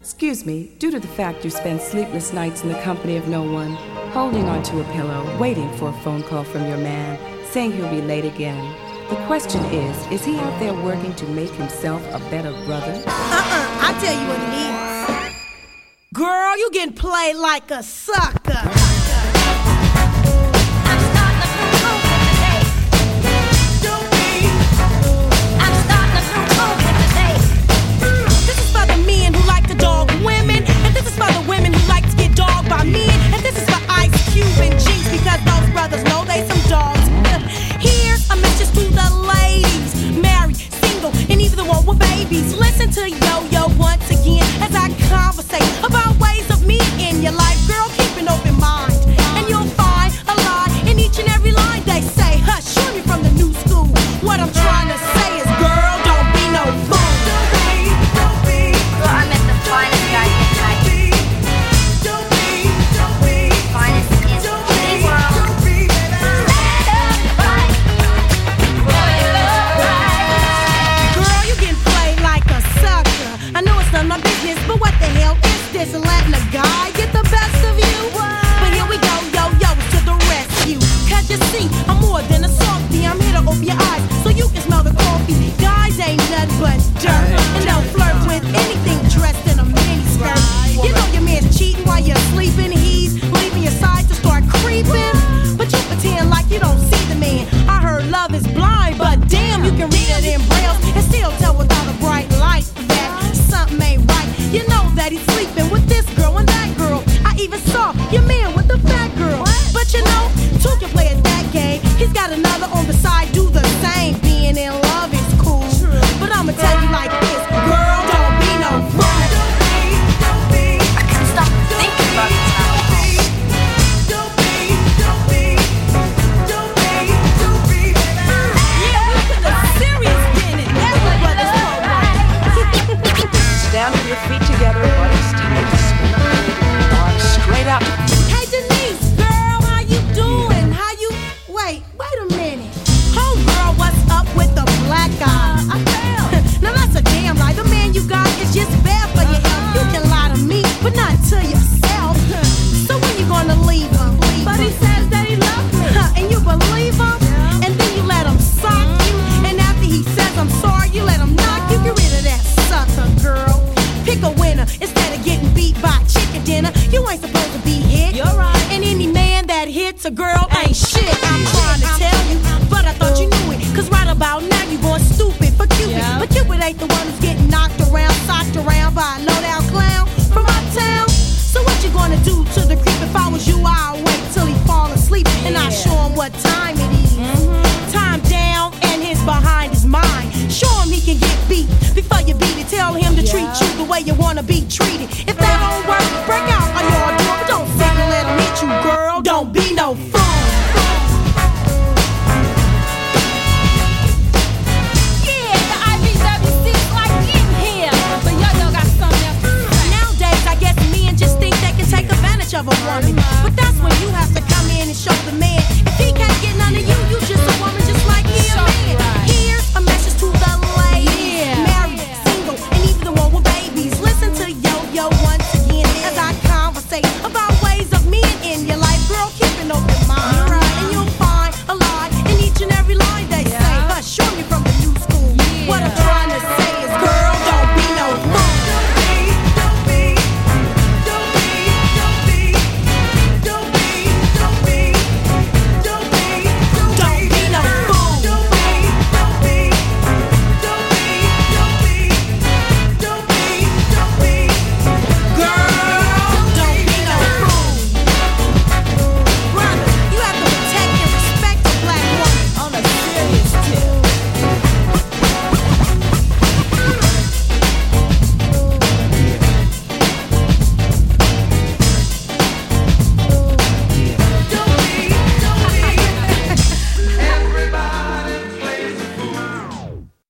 Excuse me, due to the fact you spend sleepless nights in the company of no one, holding onto a pillow, waiting for a phone call from your man, saying he'll be late again. The question is he out there working to make himself a better brother? I tell you what it is. Girl, you getting played like a sucker. Women, and this is for the women who like to get dogged by men, and this is for Ice Cube and Jinx, because those brothers know they some dogs. Here's a message to the ladies, married, single, and even the one with babies. Listen to Yo-Yo once again as I conversate about ways of me in your life. Girl, keep an open mind, and you'll find a lie in each and every line they say. Hush, show me from the new school. What I'm trying to say is, girl, don't be no fool. But what the hell is this? Letting a guy get the best of you? But here we go, yo, to the rescue. Cause you see, I'm more than a softie. I'm here to open your eyes so you can smell the coffee. Guys ain't nothing but dirt, and don't flirt with anything dressed in a mini skirt. You know your man's cheating while you're sleeping. He's leaving your side to start creeping, but you pretend like you don't see the man. I heard love is blind, but damn, you can read it in braille and still tell without a bright light that something ain't right. You know that he's sleeping with this girl and that girl. I even saw your man with the fat girl. But you know, two can play at that game. He's got another on the side, do the same. Being in love is cool, but I'ma tell you like this, girl, don't be no fool. I can't stop thinking about it now. Down to your feet together, bodies tight, arms straight out. Hey Denise, girl, how you doing? How you? Wait a minute. Homegirl, what's up with the black eye? I fell. Now that's a damn lie. The man you got is just bad for your health. You can lie to me, but not to yourself. So when you gonna leave him? But he says that he loves me, and you believe him, and then you let him sock you, and after he says I'm sorry, you let him knock you. Get rid of that sucker, girl. Pick a winner instead of getting beat by chicken dinner. You ain't supposed to be hit. You're right. And any man that hits a girl ain't shit. I'm trying to tell you, but I thought you knew it. Cause right about now you going stupid for Cupid. But Cupid ain't the one who's getting knocked around, socked around by a low-down clown from uptown. So what you gonna do to the creep? If I was you, I'll wait till he fall asleep, and I'll show him what time it is. Time down and his behind is mine. Show him he can get beat before you beat it. Tell him to treat you the way you wanna be treated. If that don't work, break out on your door. But don't sit and let him hit you, girl. Don't be no fool. Yeah, the IBWC's like in here, but Yo-Yo got something else to say. Nowadays, I guess men just think they can take advantage of a woman.